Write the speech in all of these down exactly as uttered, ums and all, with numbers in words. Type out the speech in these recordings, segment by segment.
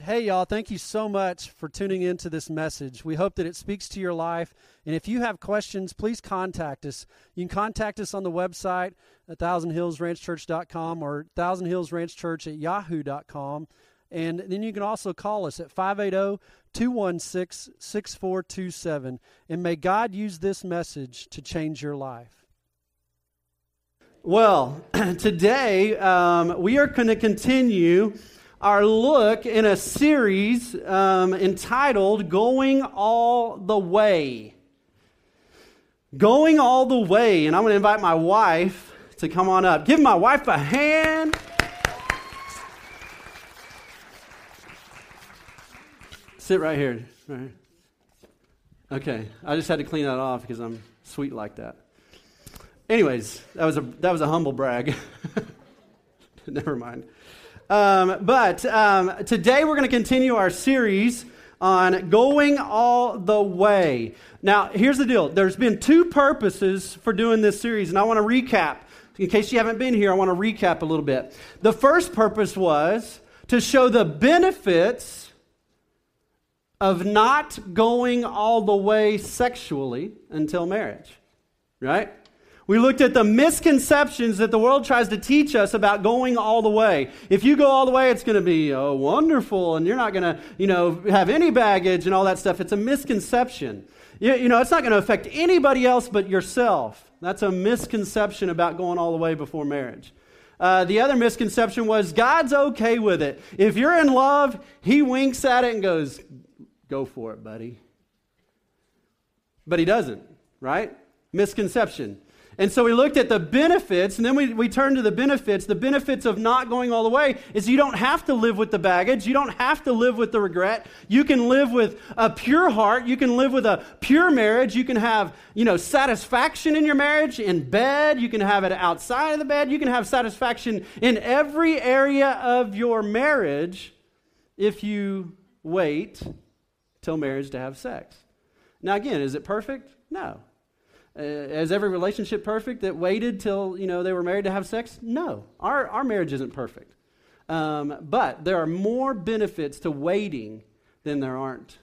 Hey, y'all, thank you so much for tuning into this message. We hope that it speaks to your life. And if you have questions, please contact us. You can contact us on the website at thousand hills ranch church dot com or thousand hills ranch church at yahoo dot com. And then you can also call us at five eight zero, two one six, six four two seven. And may God use this message to change your life. Well, today um, we are going to continue our look in a series um, entitled Going All the Way. Going All the Way. And I'm going to invite my wife to come on up. Give my wife a hand. Sit right here. Right here. Okay, I just had to clean that off because I'm sweet like that. Anyways, that was a that was a humble brag. Never mind. Um, but um, today we're going to continue our series on Going All the Way. Now, here's the deal. There's been two purposes for doing this series, and I want to recap. In case you haven't been here, I want to recap a little bit. The first purpose was to show the benefits of not going all the way sexually until marriage, right? We looked at the misconceptions that the world tries to teach us about going all the way. If you go all the way, it's going to be oh, wonderful, and you're not going to, you know, have any baggage and all that stuff. It's a misconception. You, you know, it's not going to affect anybody else but yourself. That's a misconception about going all the way before marriage. Uh, the other misconception was God's okay with it. If you're in love, He winks at it and goes, "Go for it, buddy." But He doesn't, right? Misconception. And so we looked at the benefits, and then we, we turned to the benefits. The benefits of not going all the way is you don't have to live with the baggage. You don't have to live with the regret. You can live with a pure heart. You can live with a pure marriage. You can have, you know, satisfaction in your marriage, in bed. You can have it outside of the bed. You can have satisfaction in every area of your marriage if you wait till marriage to have sex. Now, again, is it perfect? No. Uh, is every relationship perfect that waited till, you know, they were married to have sex? No. Our our marriage isn't perfect. Um, but there are more benefits to waiting than there aren't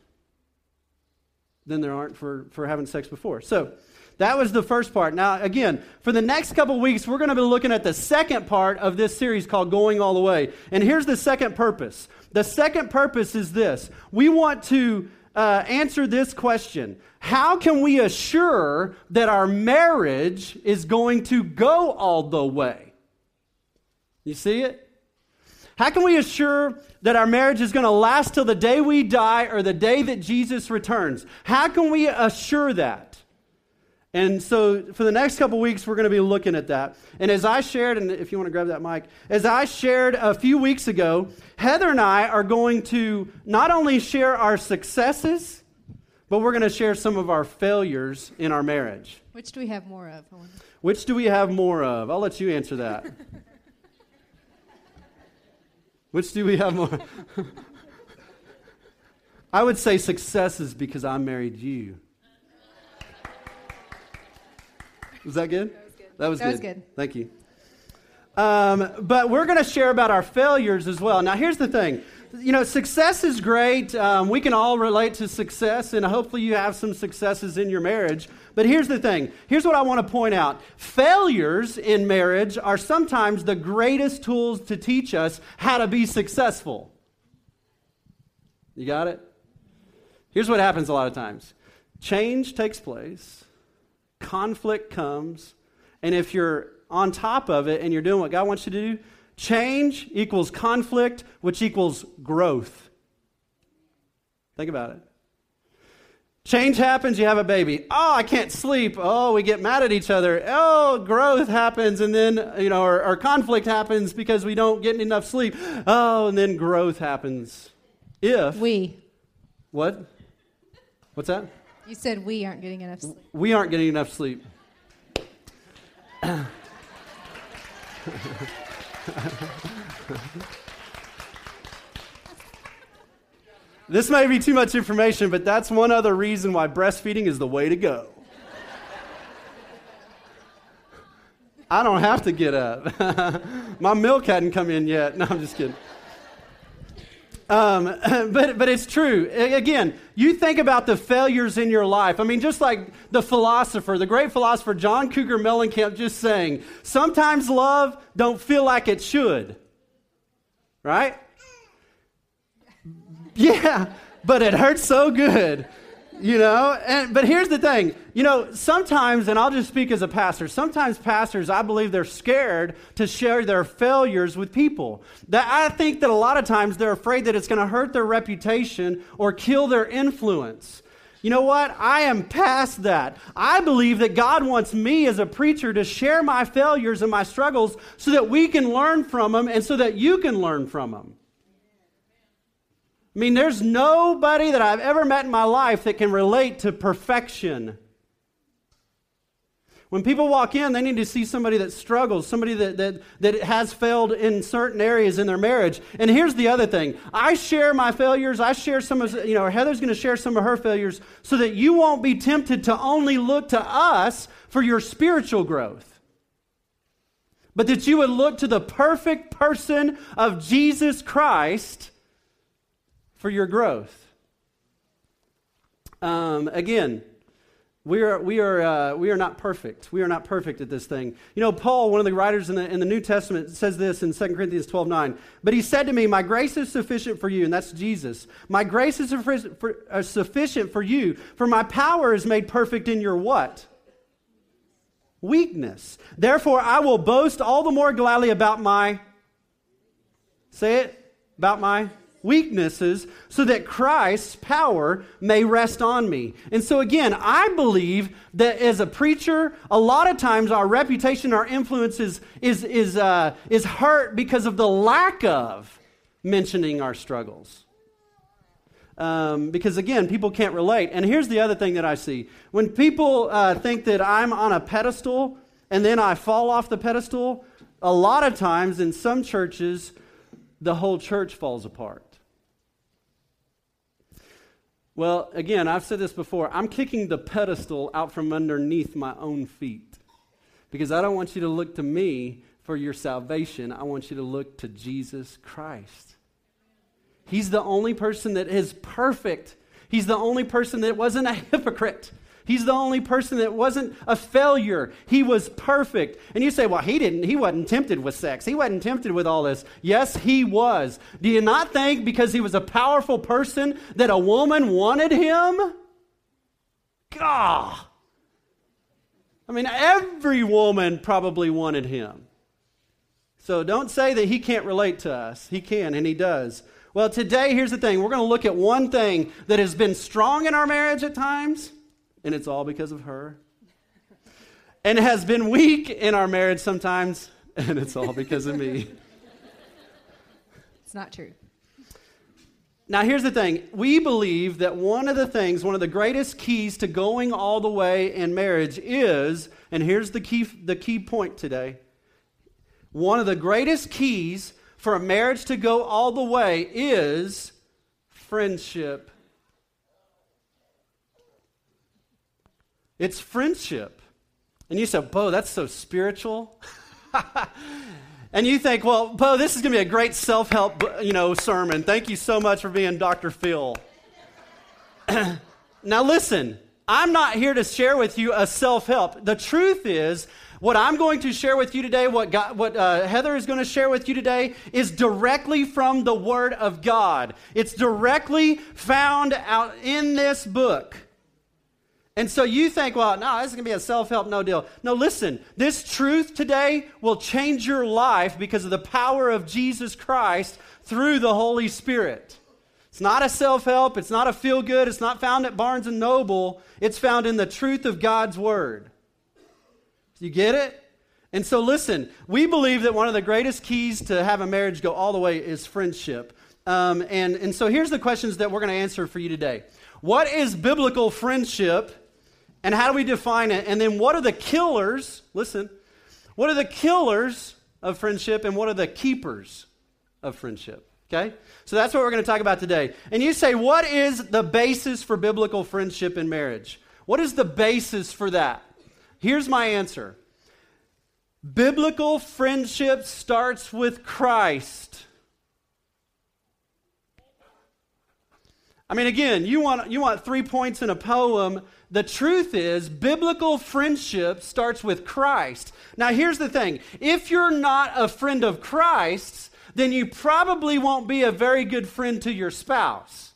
than there aren't for, for having sex before. So that was the first part. Now, again, for the next couple of weeks, we're going to be looking at the second part of this series called Going All the Way. And here's the second purpose. The second purpose is this. We want to uh, answer this question. How can we assure that our marriage is going to go all the way? You see it? How can we assure that our marriage is going to last till the day we die or the day that Jesus returns? How can we assure that? And so for the next couple weeks, we're going to be looking at that. And as I shared, and if you want to grab that mic, as I shared a few weeks ago, Heather and I are going to not only share our successes, but we're going to share some of our failures in our marriage. Which do we have more of? Which do we have more of? I'll let you answer that. Which do we have more? I would say successes because I married you. Was that good? That was good. That was that good. Was good. Thank you. Um, but we're going to share about our failures as well. Now, here's the thing. You know, success is great. Um, we can all relate to success, and hopefully you have some successes in your marriage. But here's the thing. Here's what I want to point out. Failures in marriage are sometimes the greatest tools to teach us how to be successful. You got it? Here's what happens a lot of times. Change takes place. Conflict comes. And if you're on top of it and you're doing what God wants you to do, change equals conflict, which equals growth. Think about it. Change happens, you have a baby. Oh, I can't sleep. Oh, we get mad at each other. Oh, growth happens, and then, you know, or, or conflict happens because we don't get enough sleep. Oh, and then growth happens. If. We. What? What's that? You said we aren't getting enough sleep. We aren't getting enough sleep. This may be too much information, but that's one other reason why breastfeeding is the way to go. I don't have to get up. My milk hadn't come in yet. No, I'm just kidding. Um, but but it's true. Again, you think about the failures in your life. I mean, just like the philosopher, the great philosopher John Cougar Mellencamp just saying, sometimes love don't feel like it should. Right? Yeah, but it hurts so good. You know, and but here's the thing. You know, sometimes, and I'll just speak as a pastor, sometimes pastors, I believe they're scared to share their failures with people. That I think that a lot of times they're afraid that it's going to hurt their reputation or kill their influence. You know what? I am past that. I believe that God wants me as a preacher to share my failures and my struggles so that we can learn from them and so that you can learn from them. I mean, there's nobody that I've ever met in my life that can relate to perfection. When people walk in, they need to see somebody that struggles, somebody that, that, that has failed in certain areas in their marriage. And here's the other thing. I share my failures. I share some of, you know, Heather's going to share some of her failures so that you won't be tempted to only look to us for your spiritual growth, but that you would look to the perfect person of Jesus Christ for your growth. Um, again, we are we are uh, we are not perfect. We are not perfect at this thing. You know, Paul, one of the writers in the in the New Testament, says this in Second Corinthians twelve nine. But he said to me, "My grace is sufficient for you," and that's Jesus. "My grace is sufficient for, uh, sufficient for you, for my power is made perfect in your" what? Weakness. "Therefore, I will boast all the more gladly about my," say it, about my weaknesses, so that Christ's power may rest on me. And so again, I believe that as a preacher, a lot of times our reputation, our influence is is is, uh, is hurt because of the lack of mentioning our struggles. Um, because again, people can't relate. And here's the other thing that I see. When people uh, think that I'm on a pedestal and then I fall off the pedestal, a lot of times in some churches, the whole church falls apart. Well, again, I've said this before. I'm kicking the pedestal out from underneath my own feet because I don't want you to look to me for your salvation. I want you to look to Jesus Christ. He's the only person that is perfect. He's the only person that wasn't a hypocrite. He's the only person that wasn't a failure. He was perfect. And you say, well, he didn't, he wasn't tempted with sex. He wasn't tempted with all this. Yes, he was. Do you not think because he was a powerful person that a woman wanted him? God. I mean, every woman probably wanted him. So don't say that he can't relate to us. He can, and he does. Well, today, here's the thing. We're going to look at one thing that has been strong in our marriage at times, and it's all because of her. And has been weak in our marriage sometimes, and it's all because of me. It's not true. Now, here's the thing. We believe that one of the things, one of the greatest keys to going all the way in marriage is, and here's the key, the key point today. One of the greatest keys for a marriage to go all the way is friendship. It's friendship. And you say, Bo, that's so spiritual. And you think, well, Bo, this is going to be a great self-help, you know, sermon. Thank you so much for being Doctor Phil. Now listen, I'm not here to share with you a self-help. The truth is, what I'm going to share with you today, what God, what uh, Heather is going to share with you today, is directly from the Word of God. It's directly found out in this book. And so you think, well, no, this is going to be a self-help, no deal. No, listen, this truth today will change your life because of the power of Jesus Christ through the Holy Spirit. It's not a self-help. It's not a feel-good. It's not found at Barnes and Noble. It's found in the truth of God's Word. You get it? And so listen, we believe that one of the greatest keys to have a marriage go all the way is friendship. Um, and, and so here's the questions that we're going to answer for you today. What is biblical friendship? And how do we define it? And then what are the killers? Listen, what are the killers of friendship and what are the keepers of friendship? Okay? So that's what we're going to talk about today. And you say, what is the basis for biblical friendship in marriage? What is the basis for that? Here's my answer. Biblical friendship starts with Christ. I mean, again, you want you want three points in a poem. The truth is, biblical friendship starts with Christ. Now, here's the thing. If you're not a friend of Christ, then you probably won't be a very good friend to your spouse.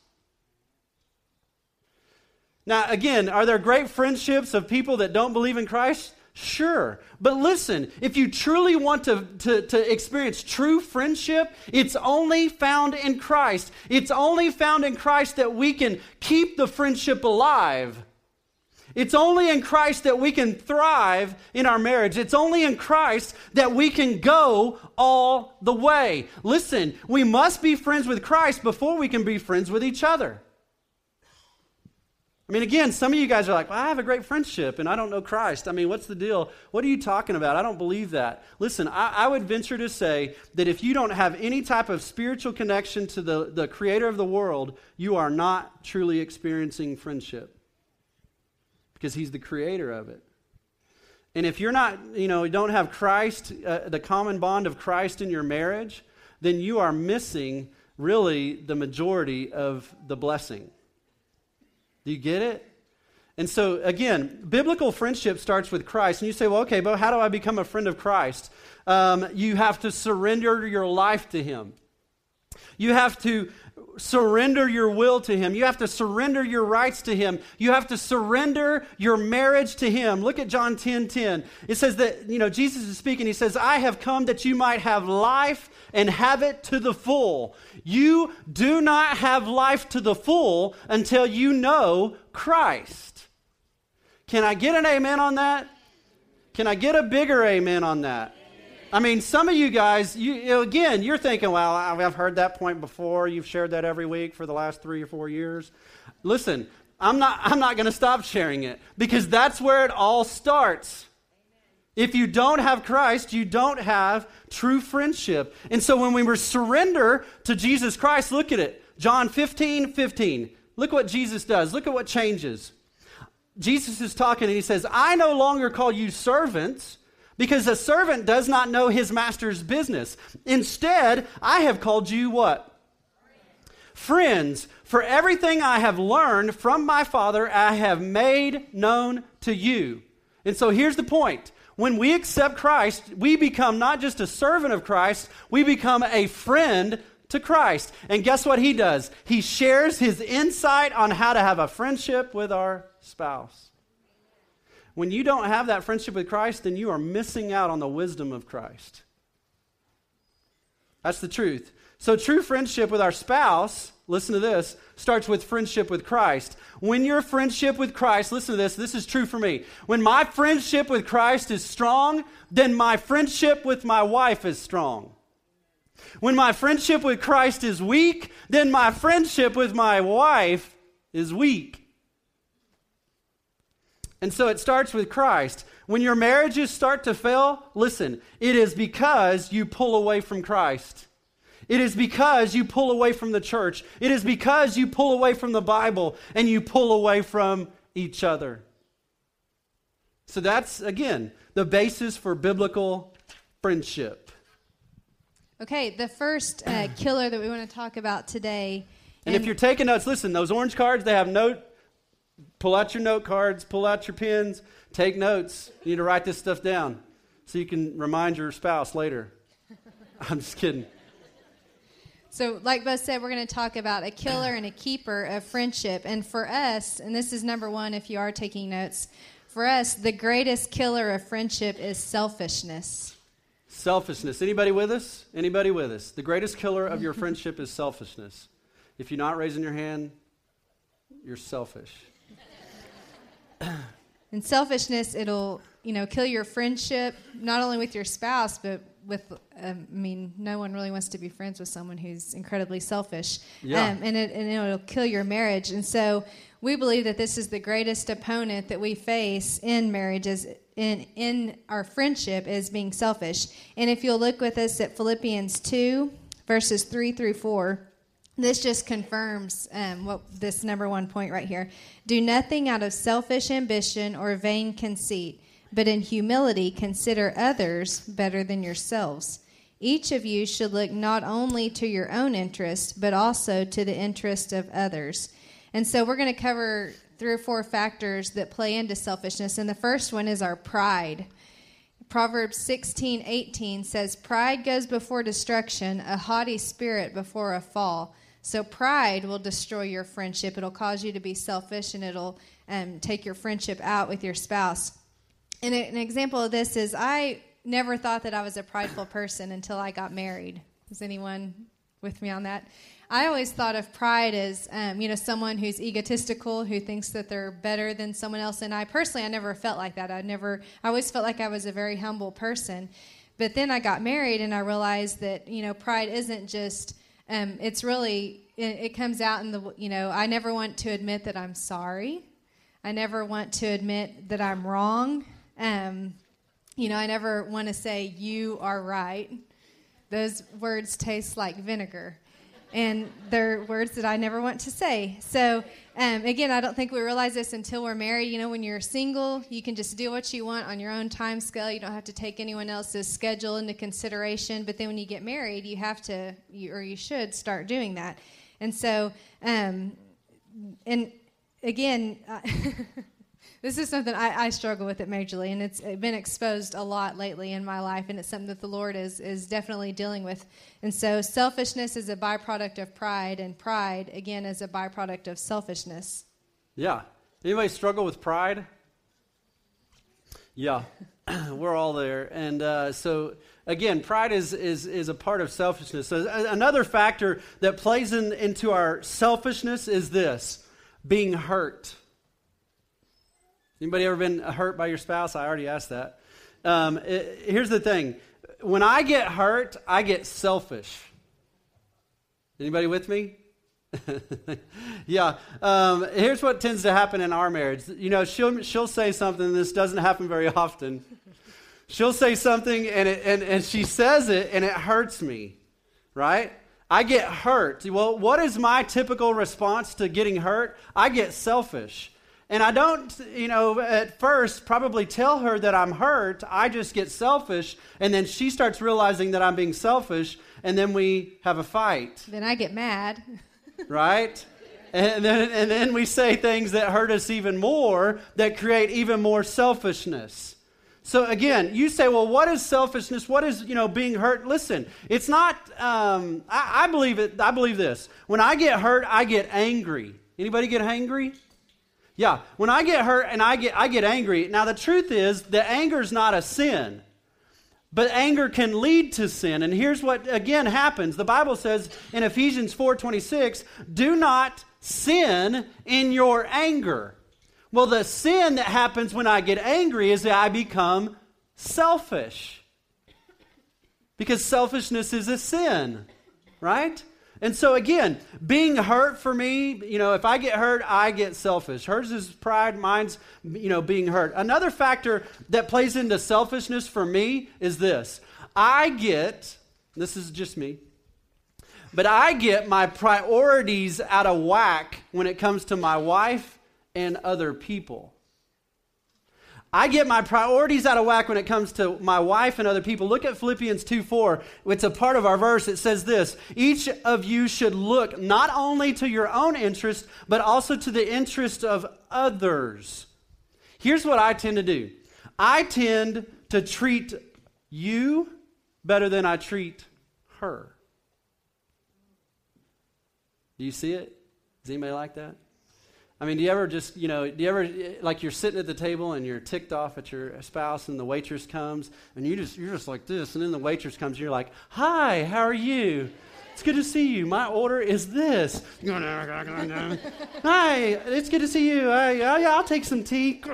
Now, again, are there great friendships of people that don't believe in Christ? Sure. But listen, if you truly want to, to, to experience true friendship, it's only found in Christ. It's only found in Christ that we can keep the friendship alive. It's only in Christ that we can thrive in our marriage. It's only in Christ that we can go all the way. Listen, we must be friends with Christ before we can be friends with each other. I mean, again, some of you guys are like, well, I have a great friendship and I don't know Christ. I mean, what's the deal? What are you talking about? I don't believe that. Listen, I, I would venture to say that if you don't have any type of spiritual connection to the, the creator of the world, you are not truly experiencing friendship because he's the creator of it. And if you're not, you know, you don't have Christ, uh, the common bond of Christ in your marriage, then you are missing really the majority of the blessing. Do you get it? And so, again, biblical friendship starts with Christ. And you say, well, okay, but how do I become a friend of Christ? Um, you have to surrender your life to him. You have to surrender your will to him. You have to surrender your rights to him. You have to surrender your marriage to him. Look at John ten ten. It says that, you know, Jesus is speaking. He says, I have come that you might have life and have it to the full. You do not have life to the full until you know Christ. Can I get an amen on that? Can I get a bigger amen on that? I mean, some of you guys, you, you know, again, you're thinking, well, I've heard that point before. You've shared that every week for the last three or four years. Listen, I'm not, I'm not going to stop sharing it because that's where it all starts. If you don't have Christ, you don't have true friendship. And so when we surrender to Jesus Christ, look at it. John fifteen fifteen. Look what Jesus does. Look at what changes. Jesus is talking and he says, I no longer call you servants, because a servant does not know his master's business. Instead, I have called you what? Friends. For everything I have learned from my Father, I have made known to you. And so here's the point. When we accept Christ, we become not just a servant of Christ, we become a friend to Christ. And guess what he does? He shares his insight on how to have a friendship with our spouse. When you don't have that friendship with Christ, then you are missing out on the wisdom of Christ. That's the truth. So true friendship with our spouse, listen to this, starts with friendship with Christ. When your friendship with Christ, listen to this, this is true for me. When my friendship with Christ is strong, then my friendship with my wife is strong. When my friendship with Christ is weak, then my friendship with my wife is weak. And so it starts with Christ. When your marriages start to fail, listen, it is because you pull away from Christ. It is because you pull away from the church. It is because you pull away from the Bible and you pull away from each other. So that's, again, the basis for biblical friendship. Okay, the first uh, killer that we want to talk about today. And, and if you're taking notes, listen, those orange cards, they have note. Pull out your note cards, pull out your pens, take notes. You need to write this stuff down so you can remind your spouse later. I'm just kidding. So like Bo said, we're going to talk about a killer and a keeper of friendship. And for us, and this is number one if you are taking notes, for us, the greatest killer of friendship is selfishness. Selfishness. Anybody with us? Anybody with us? The greatest killer of your friendship is selfishness. If you're not raising your hand, you're selfish. And selfishness, it'll, you know, kill your friendship, not only with your spouse, but with, um, I mean, no one really wants to be friends with someone who's incredibly selfish. Yeah. Um, and, it, and it'll kill your marriage. And so we believe that this is the greatest opponent that we face in marriages, in, in our friendship, is being selfish. And if you'll look with us at Philippians two, verses three through four, this just confirms um, what this number one point right here. Do nothing out of selfish ambition or vain conceit, but in humility consider others better than yourselves. Each of you should look not only to your own interest, but also to the interest of others. And so we're going to cover three or four factors that play into selfishness. And the first one is our pride. Proverbs sixteen eighteen says, "Pride goes before destruction, a haughty spirit before a fall." So pride will destroy your friendship. It'll cause you to be selfish, and it'll um, take your friendship out with your spouse. And an example of this is I never thought that I was a prideful person until I got married. Is anyone with me on that? I always thought of pride as, um, you know, someone who's egotistical, who thinks that they're better than someone else. And I personally, I never felt like that. I never, I always felt like I was a very humble person. But then I got married, and I realized that, you know, pride isn't just, um, it's really, it, it comes out in the, you know, I never want to admit that I'm sorry. I never want to admit that I'm wrong. Um, you know, I never want to say, you are right. Those words taste like vinegar. And they're words that I never want to say. So, um, again, I don't think we realize this until we're married. You know, when you're single, you can just do what you want on your own time scale. You don't have to take anyone else's schedule into consideration. But then when you get married, you have to, you, or you should start doing that. And so, um, and again, I this is something I, I struggle with it majorly, and it's been exposed a lot lately in my life, and it's something that the Lord is is definitely dealing with. And so selfishness is a byproduct of pride, and pride, again, is a byproduct of selfishness. Yeah. Anybody struggle with pride? Yeah. We're all there. And uh, so, again, pride is, is, is a part of selfishness. So another factor that plays in, into our selfishness is this, being hurt. Anybody ever been hurt by your spouse? I already asked that. Um, it, here's the thing. When I get hurt, I get selfish. Anybody with me? yeah. Um, here's what tends to happen in our marriage. You know, she'll she'll say something. This doesn't happen very often. She'll say something, and it, and and she says it, and it hurts me, right? I get hurt. Well, what is my typical response to getting hurt? I get selfish. And I don't, you know, at first probably tell her that I'm hurt. I just get selfish. And then she starts realizing that I'm being selfish. And then we have a fight. Then I get mad. Right? And then, and then we say things that hurt us even more, that create even more selfishness. So again, you say, well, what is selfishness? What is, you know, being hurt? Listen, it's not, um, I, I believe it. I believe this. When I get hurt, I get angry. Anybody get angry? Yeah, when I get hurt and I get I get angry, now the truth is that anger is not a sin, but anger can lead to sin. And here's what, again, happens. The Bible says in Ephesians four twenty-six, do not sin in your anger. Well, the sin that happens when I get angry is that I become selfish. Because selfishness is a sin, right? And so again, being hurt for me, you know, if I get hurt, I get selfish. Hers is pride, mine's, you know, being hurt. Another factor that plays into selfishness for me is this. I get, this is just me, but I get my priorities out of whack when it comes to my wife and other people. I get my priorities out of whack when it comes to my wife and other people. Look at Philippians two four. It's a part of our verse. It says this, each of you should look not only to your own interest, but also to the interest of others. Here's what I tend to do. I tend to treat you better than I treat her. Do you see it? Is anybody like that? I mean, do you ever just, you know, do you ever, like you're sitting at the table and you're ticked off at your spouse and the waitress comes and you just, you're just like this, and then the waitress comes and you're like, hi, how are you? It's good to see you. My order is this. Hi, it's good to see you. I, I, I'll take some tea.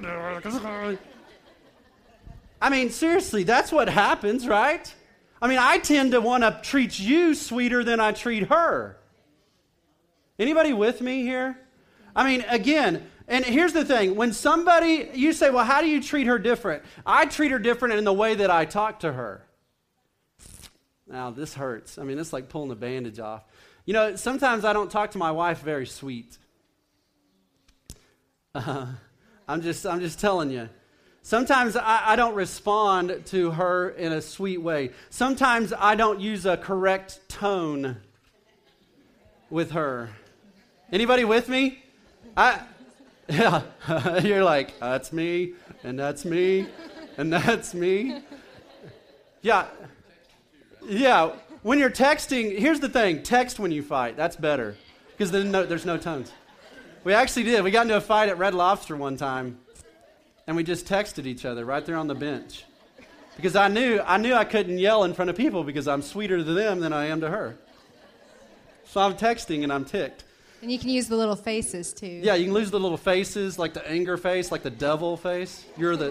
I mean, seriously, that's what happens, right? I mean, I tend to want to treat you sweeter than I treat her. Anybody with me here? I mean, again, and here's the thing. When somebody, you say, well, how do you treat her different? I treat her different in the way that I talk to her. Now, this hurts. I mean, it's like pulling the bandage off. You know, sometimes I don't talk to my wife very sweet. Uh, I'm just, I'm just telling you. Sometimes I, I don't respond to her in a sweet way. Sometimes I don't use a correct tone with her. Anybody with me? I, yeah, you're like, that's me, and that's me, and that's me. Yeah, yeah. When you're texting, here's the thing: text when you fight. That's better because then no, there's no tones. We actually did. We got into a fight at Red Lobster one time, and we just texted each other right there on the bench because I knew I knew I couldn't yell in front of people because I'm sweeter to them than I am to her. So I'm texting and I'm ticked. And you can use the little faces, too. Yeah, you can use the little faces, like the anger face, like the devil face. You're the...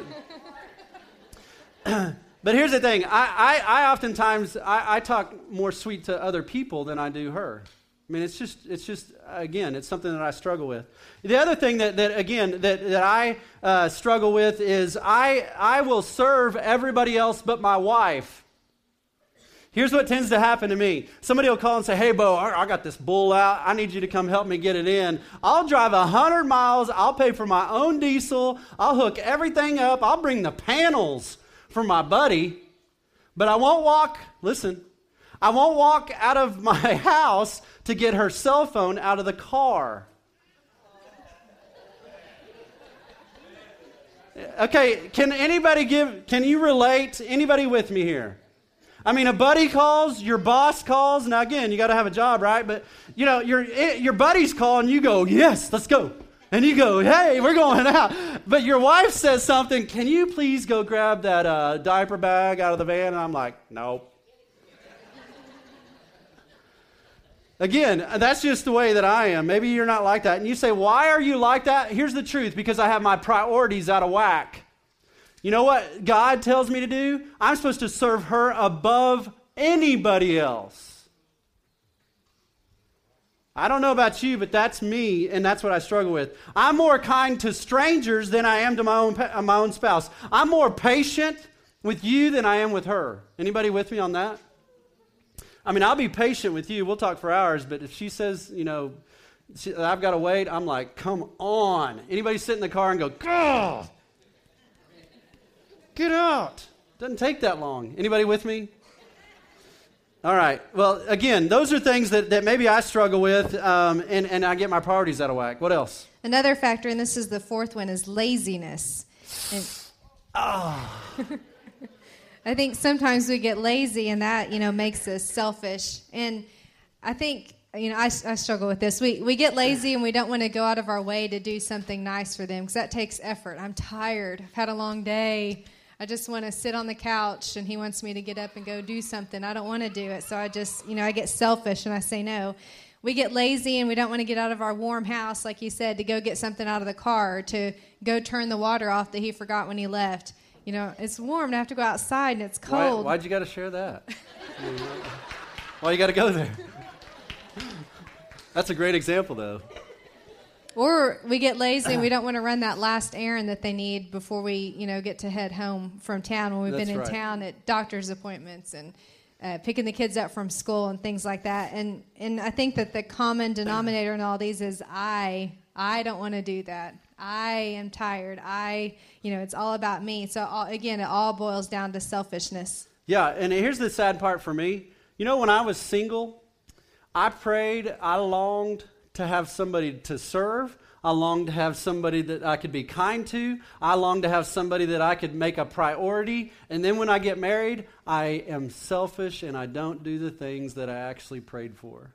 But here's the thing. I, I, I oftentimes, I, I talk more sweet to other people than I do her. I mean, it's just, it's just again, it's something that I struggle with. The other thing that, that again, that, that I uh, struggle with is I, I will serve everybody else but my wife. Here's what tends to happen to me. Somebody will call and say, hey, Bo, I got this bull out. I need you to come help me get it in. I'll drive one hundred miles. I'll pay for my own diesel. I'll hook everything up. I'll bring the panels for my buddy. But I won't walk, listen, I won't walk out of my house to get her cell phone out of the car. Okay, can anybody give, can you relate? Anybody with me here? I mean, a buddy calls, your boss calls. Now, again, you got to have a job, right? But, you know, your your buddies call and you go, yes, let's go. And you go, hey, we're going out. But your wife says something, can you please go grab that uh, diaper bag out of the van? And I'm like, nope. Again, that's just the way that I am. Maybe you're not like that. And you say, why are you like that? Here's the truth, because I have my priorities out of whack. You know what God tells me to do? I'm supposed to serve her above anybody else. I don't know about you, but that's me, and that's what I struggle with. I'm more kind to strangers than I am to my own my own spouse. I'm more patient with you than I am with her. Anybody with me on that? I mean, I'll be patient with you. We'll talk for hours, but if she says, you know, she, I've got to wait, I'm like, come on. Anybody sit in the car and go, God, get out. Doesn't take that long. Anybody with me? All right. Well, again, those are things that, that maybe I struggle with, um, and, and I get my priorities out of whack. What else? Another factor, and this is the fourth one, is laziness. And oh. I think sometimes we get lazy, and that, you know, makes us selfish. And I think, you know, I, I struggle with this. We we get lazy, and we don't want to go out of our way to do something nice for them because that takes effort. I'm tired. I've had a long day. I just want to sit on the couch, and he wants me to get up and go do something. I don't want to do it, so I just, you know, I get selfish, and I say no. We get lazy, and we don't want to get out of our warm house, like you said, to go get something out of the car, or to go turn the water off that he forgot when he left. You know, it's warm, and I have to go outside, and it's cold. Why, why'd you got to share that? Why you got to go there? That's a great example, though. Or we get lazy and we don't want to run that last errand that they need before we, you know, get to head home from town when we've That's been in right. town at doctor's appointments and uh, picking the kids up from school and things like that. And and I think that the common denominator in all these is I I don't want to do that. I am tired. I, you know, it's all about me. So all, again, it all boils down to selfishness. Yeah, and here's the sad part for me. You know, when I was single, I prayed, I longed to have somebody to serve. I longed to have somebody that I could be kind to. I longed to have somebody that I could make a priority. And then when I get married, I am selfish and I don't do the things that I actually prayed for.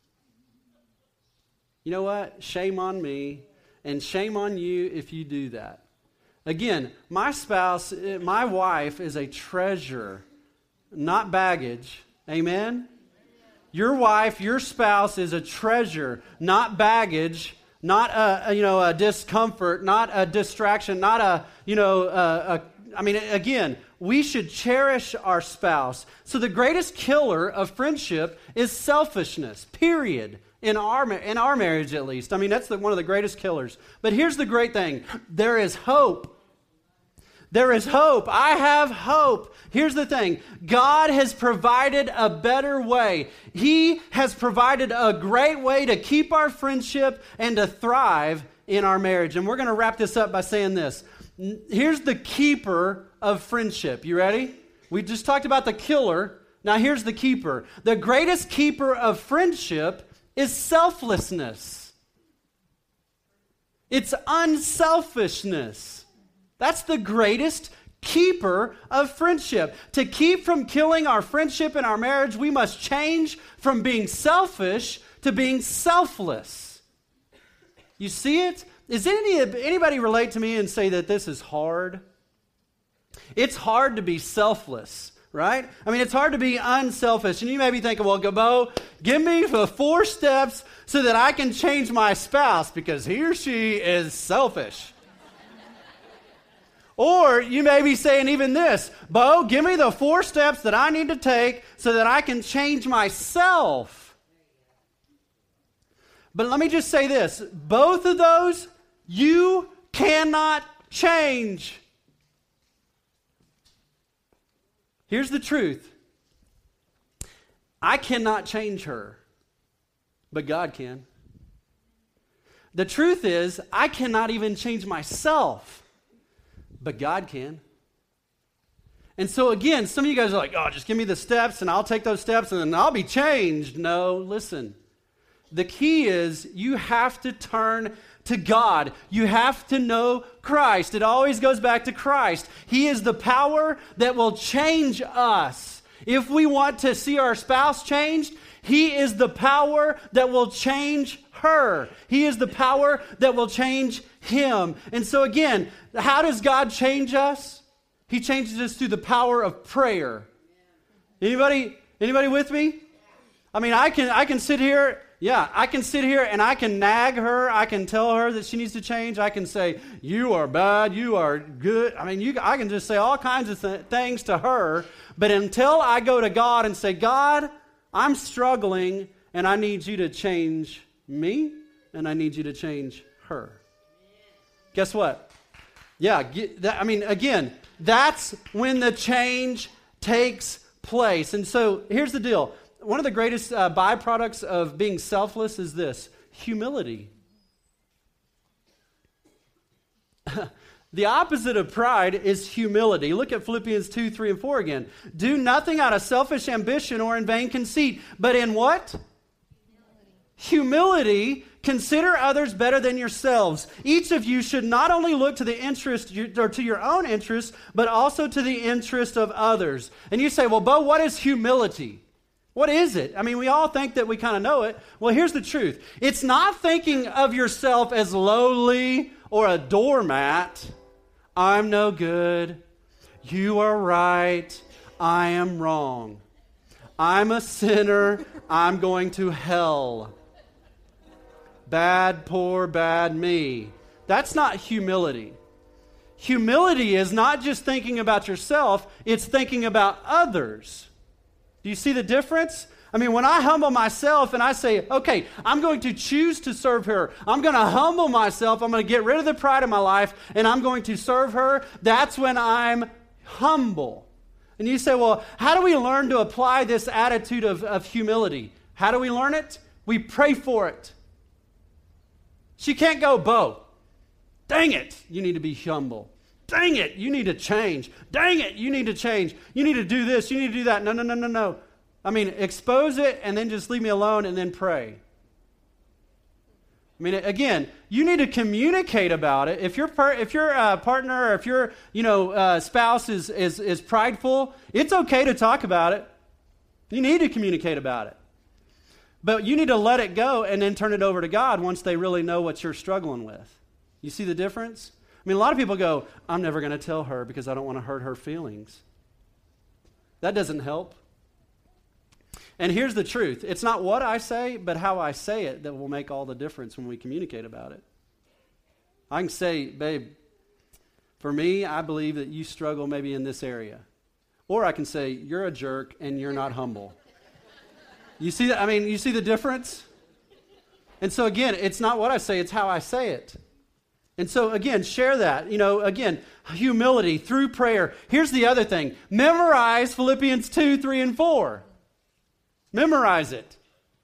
You know what? Shame on me, and shame on you if you do that. Again, my spouse, my wife is a treasure, not baggage. Amen? Your wife, your spouse is a treasure, not baggage, not a, a you know a discomfort, not a distraction, not a you know a, a, I mean again, we should cherish our spouse. So the greatest killer of friendship is selfishness. Period. In our in our marriage, at least. I mean, that's the, one of the greatest killers. But here's the great thing: there is hope. There is hope. I have hope. Here's the thing. God has provided a better way. He has provided a great way to keep our friendship and to thrive in our marriage. And we're going to wrap this up by saying this. Here's the keeper of friendship. You ready? We just talked about the killer. Now here's the keeper. The greatest keeper of friendship is selflessness. It's unselfishness. That's the greatest keeper of friendship. To keep from killing our friendship and our marriage, we must change from being selfish to being selfless. You see it? Is any, anybody relate to me and say that this is hard? It's hard to be selfless, right? I mean, it's hard to be unselfish. And you may be thinking, well, Gabo, give me the four steps so that I can change my spouse because he or she is selfish. Or you may be saying even this, Bo, give me the four steps that I need to take so that I can change myself. But let me just say this, both of those you cannot change. Here's the truth. I cannot change her, but God can. The truth is, I cannot even change myself, but God can. And so again, some of you guys are like, oh, just give me the steps and I'll take those steps and then I'll be changed. No, listen. The key is you have to turn to God. You have to know Christ. It always goes back to Christ. He is the power that will change us. If we want to see our spouse changed, He is the power that will change her. He is the power that will change him. And so again, how does God change us? He changes us through the power of prayer. Anybody, anybody with me? I mean, I can I can sit here, yeah, I can sit here and I can nag her. I can tell her that she needs to change. I can say, you are bad, you are good. I mean, you, I can just say all kinds of th- things to her. But until I go to God and say, God, I'm struggling and I need you to change me and I need you to change her. Guess what? Yeah, get that, I mean, again, that's when the change takes place. And so here's the deal. One of the greatest uh, byproducts of being selfless is this, humility. The opposite of pride is humility. Look at Philippians two, three, and four again. Do nothing out of selfish ambition or in vain conceit, but in what? Humility. Humility. Consider others better than yourselves. Each of you should not only look to the interest or to your own interest, but also to the interest of others. And you say, well, Bo, what is humility? What is it? I mean, we all think that we kind of know it. Well, here's the truth. It's not thinking of yourself as lowly or a doormat. I'm no good. You are right. I am wrong. I'm a sinner. I'm going to hell. Bad, poor, bad me. That's not humility. Humility is not just thinking about yourself, it's thinking about others. Do you see the difference? I mean, when I humble myself and I say, okay, I'm going to choose to serve her. I'm going to humble myself. I'm going to get rid of the pride in my life and I'm going to serve her. That's when I'm humble. And you say, well, how do we learn to apply this attitude of, of humility? How do we learn it? We pray for it. She can't go, Bo, dang it, you need to be humble. Dang it, you need to change. Dang it, you need to change. You need to do this, you need to do that. No, no, no, no, no. I mean, expose it and then just leave me alone and then pray. I mean, again, you need to communicate about it. If your per, if your uh, partner or if your you know uh, spouse is, is is prideful, it's okay to talk about it. You need to communicate about it. But you need to let it go and then turn it over to God once they really know what you're struggling with. You see the difference? I mean, a lot of people go, I'm never going to tell her because I don't want to hurt her feelings. That doesn't help. And here's the truth. It's not what I say, but how I say it that will make all the difference when we communicate about it. I can say, babe, for me, I believe that you struggle maybe in this area. Or I can say, you're a jerk and you're not humble. You see that? I mean, you see the difference? And so again, it's not what I say, it's how I say it. And so again, share that. You know, again, humility through prayer. Here's the other thing. Memorize Philippians two, three, and four. Memorize it.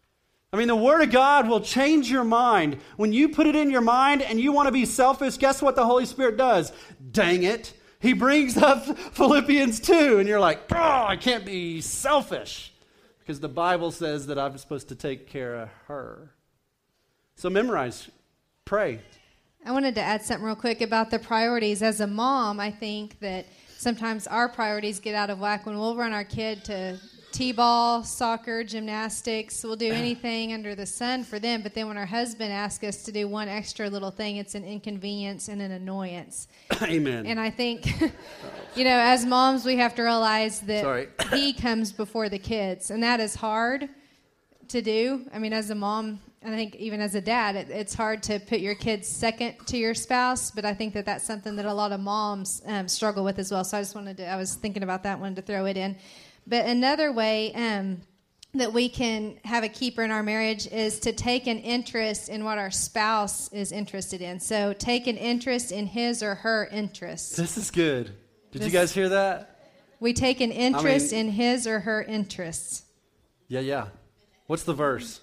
I mean, the Word of God will change your mind. When you put it in your mind and you want to be selfish, guess what the Holy Spirit does? Dang it. He brings up Philippians two, and you're like, oh, I can't be selfish. Because the Bible says that I'm supposed to take care of her. So memorize, pray. I wanted to add something real quick about the priorities. As a mom, I think that sometimes our priorities get out of whack when we'll run our kid to t-ball, soccer, gymnastics. We'll do anything under the sun for them. But then when our husband asks us to do one extra little thing, it's an inconvenience and an annoyance. Amen. And I think, you know, as moms, we have to realize that Sorry. he comes before the kids. And that is hard to do. I mean, as a mom, I think even as a dad, it, it's hard to put your kids second to your spouse. But I think that that's something that a lot of moms um, struggle with as well. So I just wanted to, I was thinking about that, wanted to throw it in. But another way um, that we can have a keeper in our marriage is to take an interest in what our spouse is interested in. So take an interest in his or her interests. This is good. Did This- you guys hear that? We take an interest I mean- in his or her interests. Yeah, yeah. What's the verse?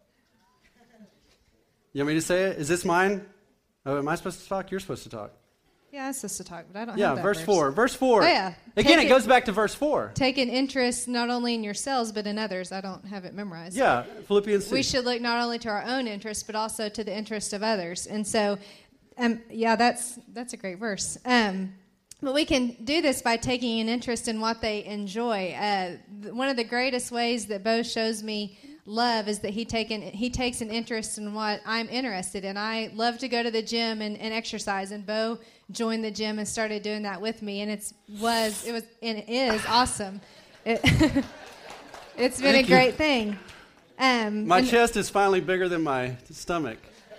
You want me to say it? Is this mine? Oh, am I supposed to talk? You're supposed to talk. Yeah, I'm supposed to talk, but I don't Yeah, have that verse verse. four. Verse four. Oh, yeah. Again, Take it it- goes back to verse four. Take an interest not only in yourselves, but in others. I don't have it memorized. Yeah, Philippians two. We should look not only to our own interests, but also to the interest of others. And so, um, yeah, that's that's a great verse. Um, but we can do this by taking an interest in what they enjoy. Uh, th- one of the greatest ways that Bo shows me love is that he taken he takes an interest in what I'm interested in. I love to go to the gym and, and exercise, and Bo joined the gym and started doing that with me, and it's was it was and it is awesome. It, it's been Thank a you. great thing. Um, My and- chest is finally bigger than my stomach.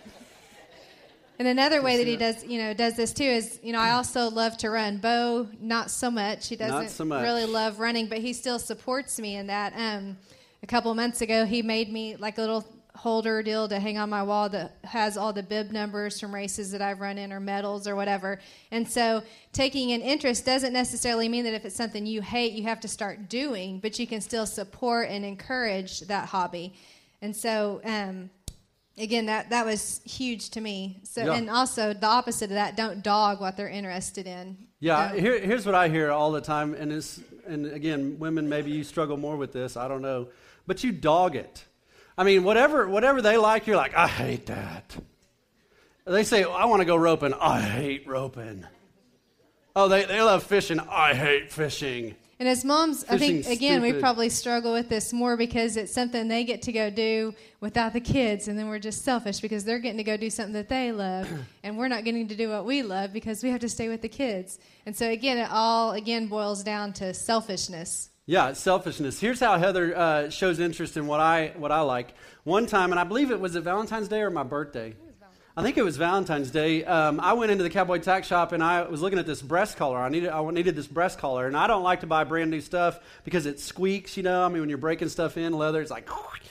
And another way that he does, you know, does this too is, you know, I also love to run. Bo, not so much. He doesn't so much. really love running, but he still supports me in that. Um, a couple months ago, he made me like a little holder deal to hang on my wall that has all the bib numbers from races that I've run in or medals or whatever. And so taking an interest doesn't necessarily mean that if it's something you hate, you have to start doing, but you can still support and encourage that hobby. And so, um, again, that, that was huge to me. So, Yeah. and also the opposite of that, don't dog what they're interested in. Yeah, Don't- here, here's what I hear all the time, and it's, and again, women, maybe you struggle more with this, I don't know, but you dog it. I mean, whatever whatever they like, you're like, I hate that. They say, I want to go roping, I hate roping. Oh, they, they love fishing, I hate fishing. And as moms, I think, Fishing's again, we stupid. probably struggle with this more because it's something they get to go do without the kids, and then we're just selfish because they're getting to go do something that they love, and we're not getting to do what we love because we have to stay with the kids. And so, again, it all, again, boils down to selfishness. Yeah, it's selfishness. Here's how Heather uh, shows interest in what I what I like. One time, and I believe it was it Valentine's Day or my birthday. I think it was Valentine's Day. Um, I went into the Cowboy Tack Shop and I was looking at this breast collar. I needed I needed this breast collar, and I don't like to buy brand new stuff because it squeaks. You know, I mean, when you're breaking stuff in leather, it's like,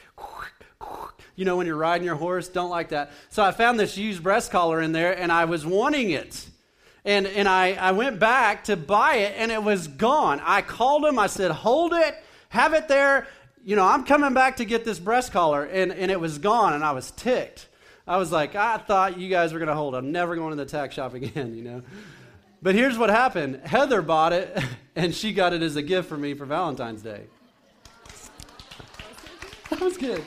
you know, when you're riding your horse. Don't like that. So I found this used breast collar in there, and I was wanting it. And and I, I went back to buy it, and it was gone. I called him. I said, hold it. Have it there. You know, I'm coming back to get this breast collar. And, and it was gone, and I was ticked. I was like, I thought you guys were going to hold it. I'm never going to the tack shop again, you know. But here's what happened. Heather bought it, and she got it as a gift for me for Valentine's Day. That was good.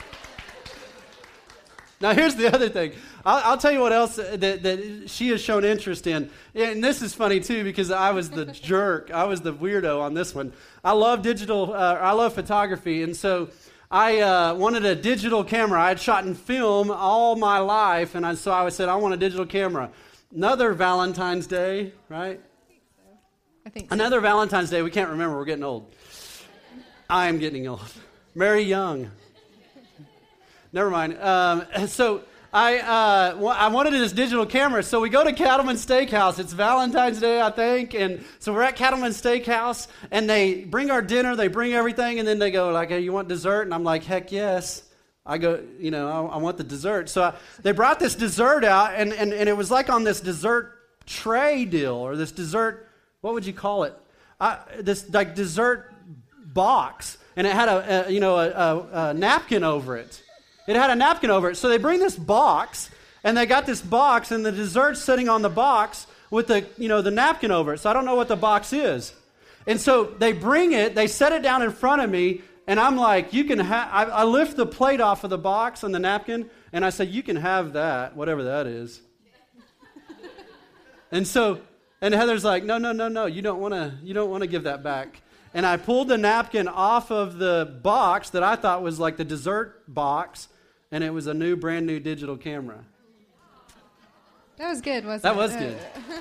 Now, here's the other thing. I'll, I'll tell you what else that, that she has shown interest in. And this is funny, too, because I was the jerk. I was the weirdo on this one. I love digital, uh, I love photography. And so I uh, wanted a digital camera. I had shot in film all my life. And I, so I said, I want a digital camera. Another Valentine's Day, right? I think so. Another Valentine's Day. We can't remember. We're getting old. I am getting old. Mary Young. Never mind. Um, so I uh, wa- I wanted this digital camera. So we go to Cattleman Steakhouse. It's Valentine's Day, I think. And so we're at Cattleman Steakhouse, and they bring our dinner. They bring everything, and then they go like, hey, you want dessert? And I'm like, heck yes. I go, you know, I, I want the dessert. So I, they brought this dessert out, and, and, and it was like on this dessert tray deal, or this dessert, what would you call it? Uh, this like dessert box, and it had a, a you know a, a, a napkin over it. It had a napkin over it. So they bring this box, and they got this box, and the dessert's sitting on the box with the, you know, the napkin over it. So I don't know what the box is. And so they bring it, they set it down in front of me, and I'm like, you can have, I, I lift the plate off of the box and the napkin, and I say, you can have that, whatever that is. And so, and Heather's like, no, no, no, no, you don't want to, you don't want to give that back. And I pulled the napkin off of the box that I thought was like the dessert box, and it was a new, brand new digital camera. That was good, wasn't that it? Was good.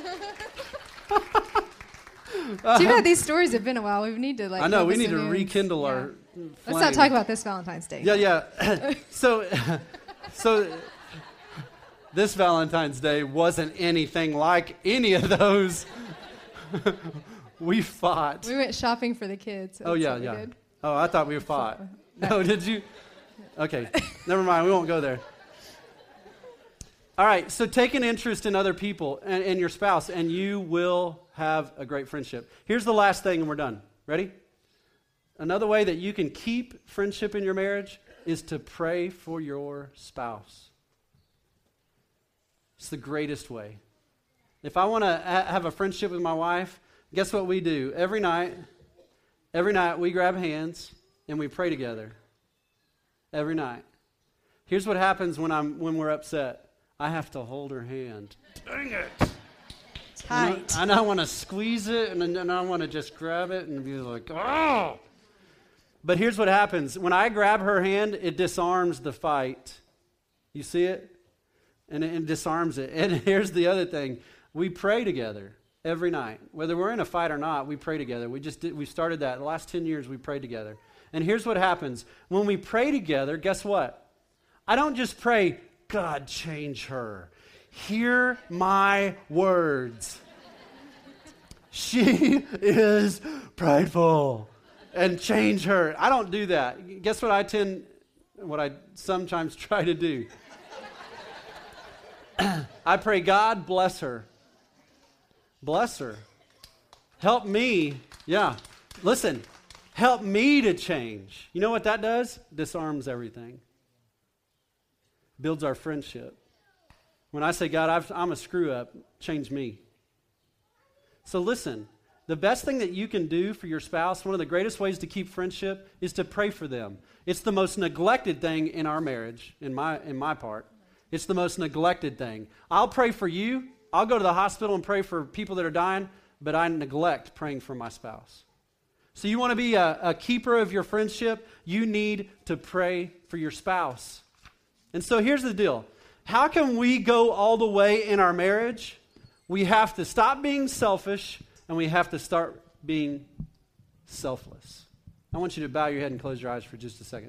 Too bad these stories have been a while. We need to like. I know we need to immune. rekindle yeah. our. Flame. Let's not talk about this Valentine's Day. Yeah, yeah. so, so this Valentine's Day wasn't anything like any of those. We fought. We went shopping for the kids. Oh yeah, yeah. Did. Oh, I thought we fought. No, did you? Okay, never mind. We won't go there. All right, so take an interest in other people and, and your spouse, and you will have a great friendship. Here's the last thing, and we're done. Ready? Another way that you can keep friendship in your marriage is to pray for your spouse. It's the greatest way. If I want to ha- have a friendship with my wife, guess what we do? Every night, every night we grab hands and we pray together. Every night. Here's what happens when I'm when we're upset. I have to hold her hand. Dang it. Tight. And I, I want to squeeze it, and then I want to just grab it and be like, oh. But here's what happens. When I grab her hand, it disarms the fight. You see it? And it, it disarms it. And here's the other thing. We pray together every night. Whether we're in a fight or not, we pray together. We just did, we started that. The last ten years, we prayed together. And here's what happens. When we pray together, guess what? I don't just pray, God, change her. Hear my words. She is prideful. And change her. I don't do that. Guess what I tend, what I sometimes try to do? I pray, God, bless her. Bless her. Help me. Yeah. Listen, help me to change. You know what that does? Disarms everything. Builds our friendship. When I say, God, I've, I'm a screw up, change me. So listen, the best thing that you can do for your spouse, one of the greatest ways to keep friendship, is to pray for them. It's the most neglected thing in our marriage, in my in my part. It's the most neglected thing. I'll pray for you. I'll go to the hospital and pray for people that are dying, but I neglect praying for my spouse. So you want to be a, a keeper of your friendship, you need to pray for your spouse. And so here's the deal. How can we go all the way in our marriage? We have to stop being selfish, and we have to start being selfless. I want you to bow your head and close your eyes for just a second.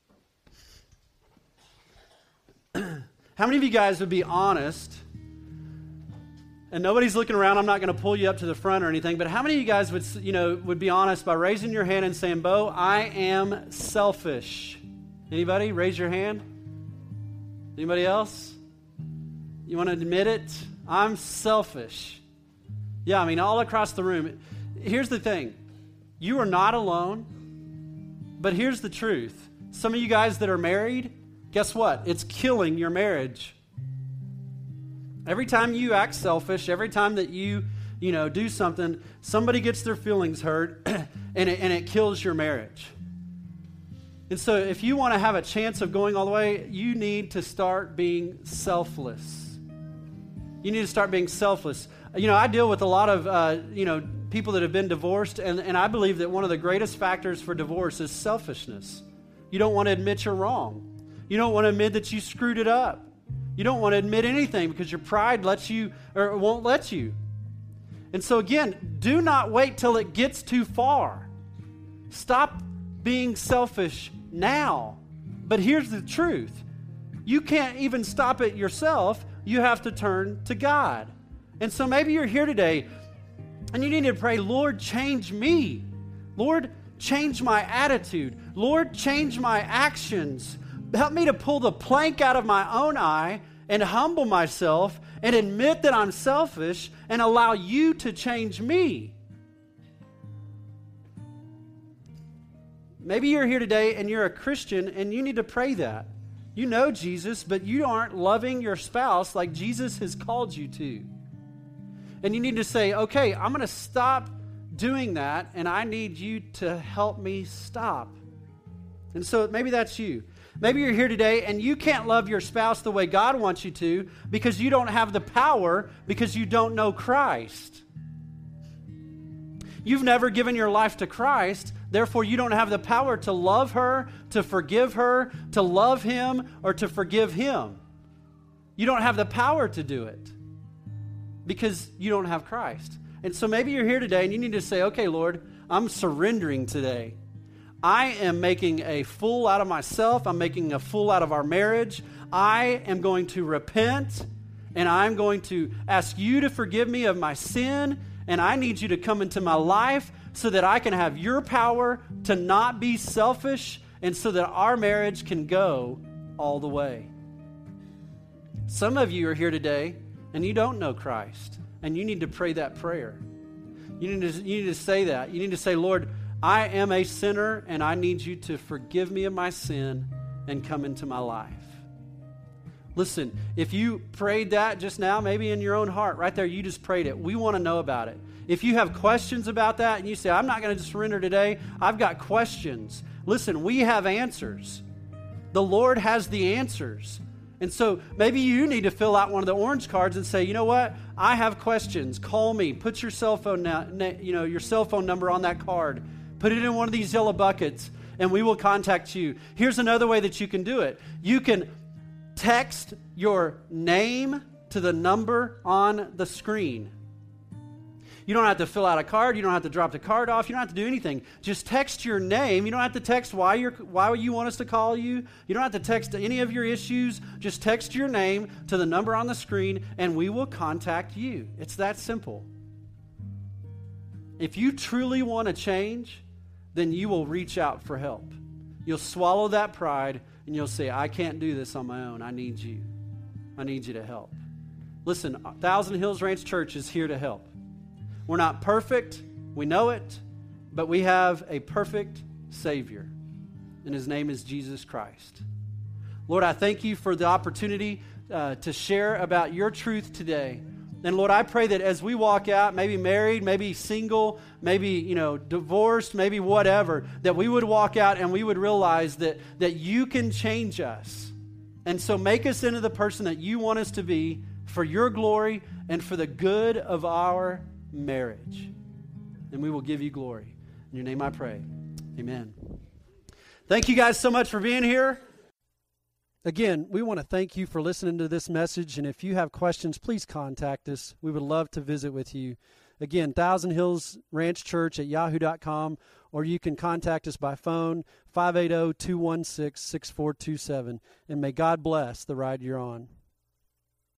How many of you guys would be honest? And nobody's looking around. I'm not going to pull you up to the front or anything, but how many of you guys would, you know, would be honest by raising your hand and saying, Bo, I am selfish? Anybody? Raise your hand. Anybody else? You want to admit it? I'm selfish. Yeah, I mean, all across the room. Here's the thing. You are not alone, but here's the truth. Some of you guys that are married, guess what? It's killing your marriage. Every time you act selfish, every time that you, you know, do something, somebody gets their feelings hurt, and it, and it kills your marriage. And so if you want to have a chance of going all the way, you need to start being selfless. You need to start being selfless. You know, I deal with a lot of, uh, you know, people that have been divorced, and, and I believe that one of the greatest factors for divorce is selfishness. You don't want to admit you're wrong. You don't want to admit that you screwed it up. You don't want to admit anything because your pride lets you, or won't let you. And so again, do not wait till it gets too far. Stop being selfish now. But here's the truth. You can't even stop it yourself. You have to turn to God. And so maybe you're here today and you need to pray, Lord, change me. Lord, change my attitude. Lord, change my actions. Help me to pull the plank out of my own eye and humble myself and admit that I'm selfish and allow you to change me. Maybe you're here today and you're a Christian and you need to pray that. You know Jesus, but you aren't loving your spouse like Jesus has called you to. And you need to say, okay, I'm going to stop doing that, and I need you to help me stop. And so maybe that's you. Maybe you're here today and you can't love your spouse the way God wants you to because you don't have the power because you don't know Christ. You've never given your life to Christ, therefore you don't have the power to love her, to forgive her, to love him, or to forgive him. You don't have the power to do it because you don't have Christ. And so maybe you're here today and you need to say, okay, Lord, I'm surrendering today. I am making a fool out of myself. I'm making a fool out of our marriage. I am going to repent, and I'm going to ask you to forgive me of my sin, and I need you to come into my life so that I can have your power to not be selfish and so that our marriage can go all the way. Some of you are here today, and you don't know Christ, and you need to pray that prayer. You need to, you need to say that. You need to say, Lord, I am a sinner, and I need you to forgive me of my sin and come into my life. Listen, if you prayed that just now, maybe in your own heart, right there, you just prayed it. We want to know about it. If you have questions about that and you say, I'm not going to surrender today, I've got questions. Listen, we have answers. The Lord has the answers. And so maybe you need to fill out one of the orange cards and say, you know what? I have questions. Call me. Put your cell phone, na- na- you know, your cell phone number on that card. Put it in one of these yellow buckets, and we will contact you. Here's another way that you can do it. You can text your name to the number on the screen. You don't have to fill out a card. You don't have to drop the card off. You don't have to do anything. Just text your name. You don't have to text why you're why you want us to call you. You don't have to text any of your issues. Just text your name to the number on the screen, and we will contact you. It's that simple. If you truly want to change, then you will reach out for help. You'll swallow that pride, and you'll say, I can't do this on my own. I need you. I need you to help. Listen, Thousand Hills Ranch Church is here to help. We're not perfect. We know it. But we have a perfect Savior, and his name is Jesus Christ. Lord, I thank you for the opportunity uh, to share about your truth today. And Lord, I pray that as we walk out, maybe married, maybe single, maybe, you know, divorced, maybe whatever, that we would walk out and we would realize that, that you can change us. And so make us into the person that you want us to be for your glory and for the good of our marriage. And we will give you glory. In your name I pray. Amen. Thank you guys so much for being here. Again, we want to thank you for listening to this message, and if you have questions, please contact us. We would love to visit with you. Again, Thousand Hills Ranch Church at yahoo dot com, or you can contact us by phone, five eight zero, two one six, six four two seven, and may God bless the ride you're on.